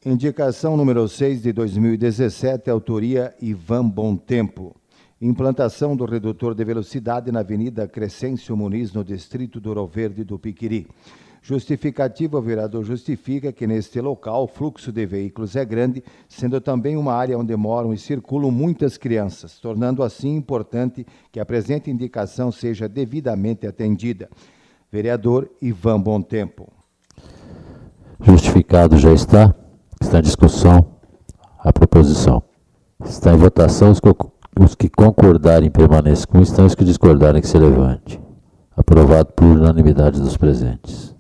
Indicação número 6 de 2017, autoria Ivan Bontempo. Implantação do redutor de velocidade na Avenida Crescêncio Muniz, no distrito do Ouro Verde do Piquiri. Justificativa, o vereador justifica que neste local o fluxo de veículos é grande, sendo também uma área onde moram e circulam muitas crianças, tornando assim importante que a presente indicação seja devidamente atendida. Vereador Ivan Bontempo. Justificado já está em discussão a proposição. Está em votação, os que concordarem permaneçam como estão, os que discordarem que se levante. Aprovado por unanimidade dos presentes.